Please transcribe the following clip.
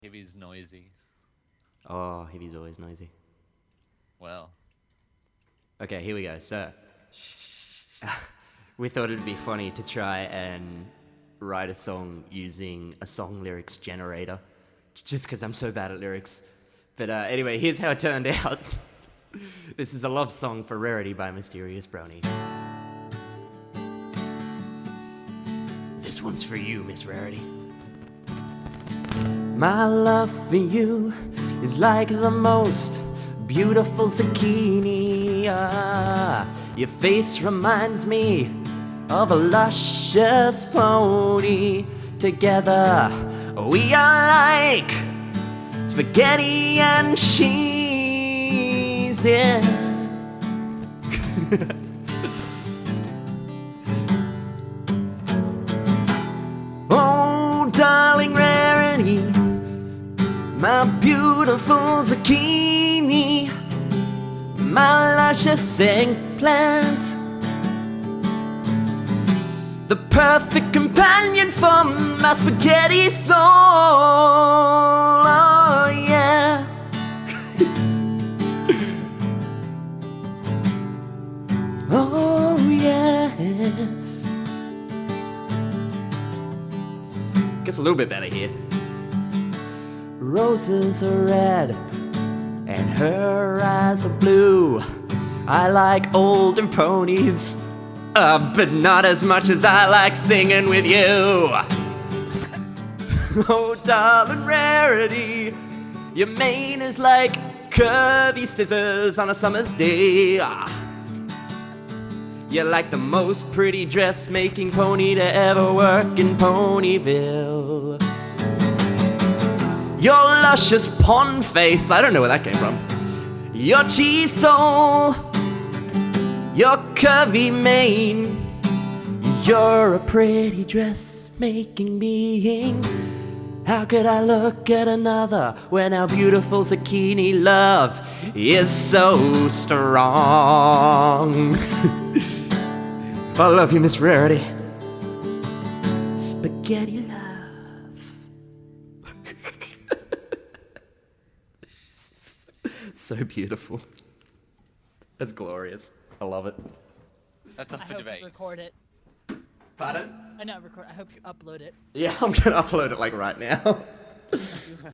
Heavy's noisy. Oh, Heavy's always noisy. Well. Okay, here we go. So, we thought it'd be funny to try and write a song using a song lyrics generator, just because I'm so bad at lyrics. But anyway, here's how it turned out. This is a love song for Rarity by Mysterious Brony. This one's for you, Miss Rarity. My love for you is like the most beautiful zucchini. Your face reminds me of a luscious pony. Together we are like spaghetti and cheese, yeah. Oh, darling Rarity, my beautiful zucchini, my luscious eggplant, the perfect companion for my spaghetti soul. Oh yeah. Oh yeah. Gets a little bit better here. Roses are red and her eyes are blue. I like older ponies, but not as much as I like singing with you. Oh, darling Rarity, your mane is like curvy scissors on a summer's day. You're like the most pretty dressmaking pony to ever work in Ponyville. Your luscious pond face, I don't know where that came from. Your cheese soul, your curvy mane. You're a pretty dressmaking being. How could I look at another when our beautiful zucchini love is so strong? I love you, Miss Rarity. Spaghetti love. So beautiful. That's glorious. I love it. That's up I for hope debate. you record it. Pardon? I not record. I hope you upload it. Yeah, I'm gonna upload it like right now.